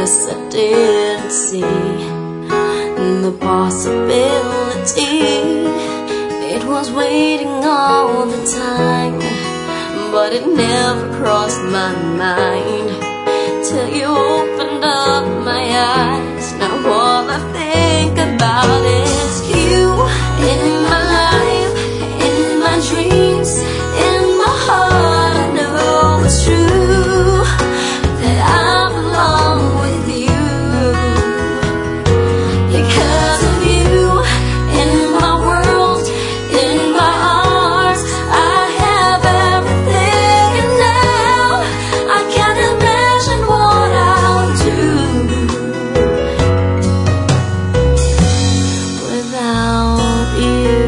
guess I didn't see the possibility. It was waiting all the time, but it never crossed my mind till you opened up my eyes. Now all I think about is you in my life, in my dreams, in my heart. I know it's true that I belong with you. Because of you in my world, in my arms, I have everything, and now I can't imagine what I'll do without you.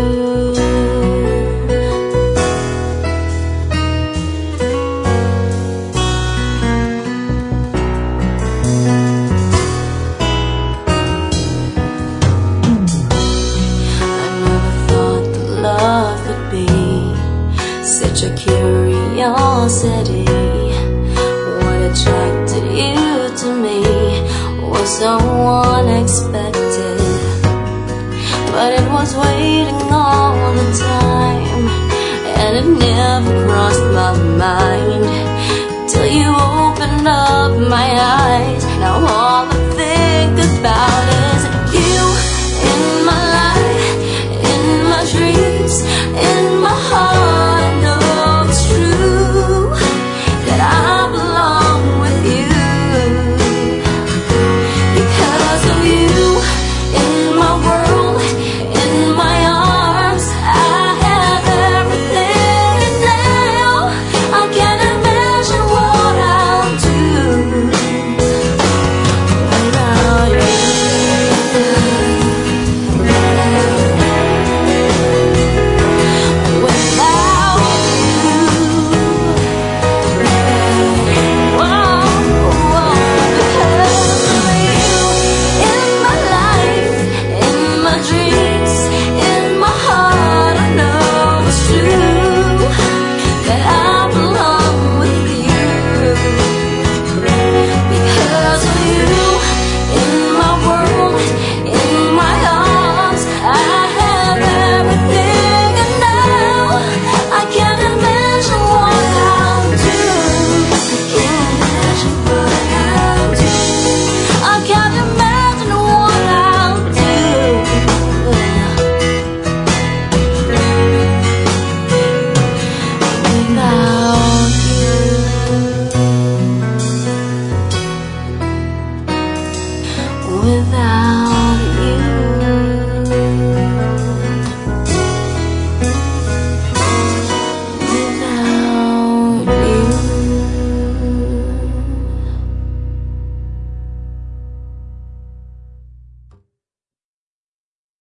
Such a curiosity. What attracted you to me was so unexpected, but it was waiting all the time, and it never crossed my mind till you opened up my eyes. Now